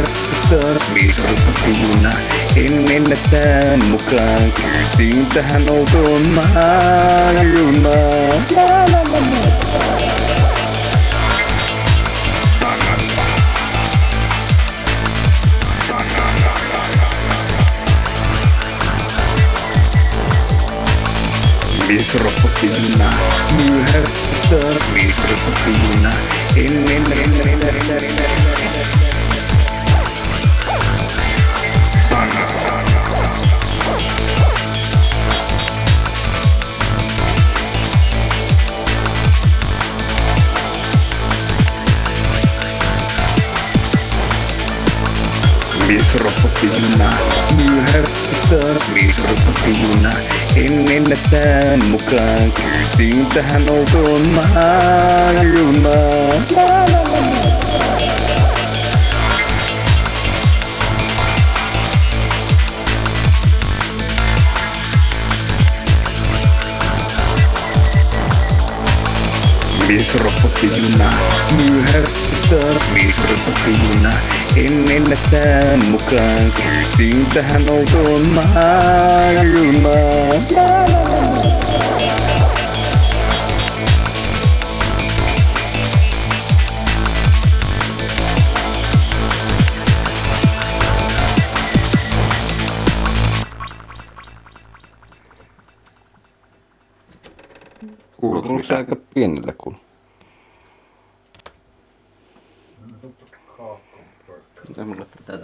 Myöhässä taas viisarupatti juna. En ennättää mukaan. Kyytiin tähän outoon maailmaan. Viisarupatti juna. Myöhässä taas viisarupatti juna. En viisarupatti juna. Myöhässä taas viisarupatti juna. En ennättää mukaan. Kyytiin tähän outoon maailmaan. Viisarupatti juna. Myöhässä taas viisarupatti juna. En ennättää mukaan. Kyytiin tähän outoon maailmaan. Kuuluuko se aika pienellä kun? Mitä mulle tätä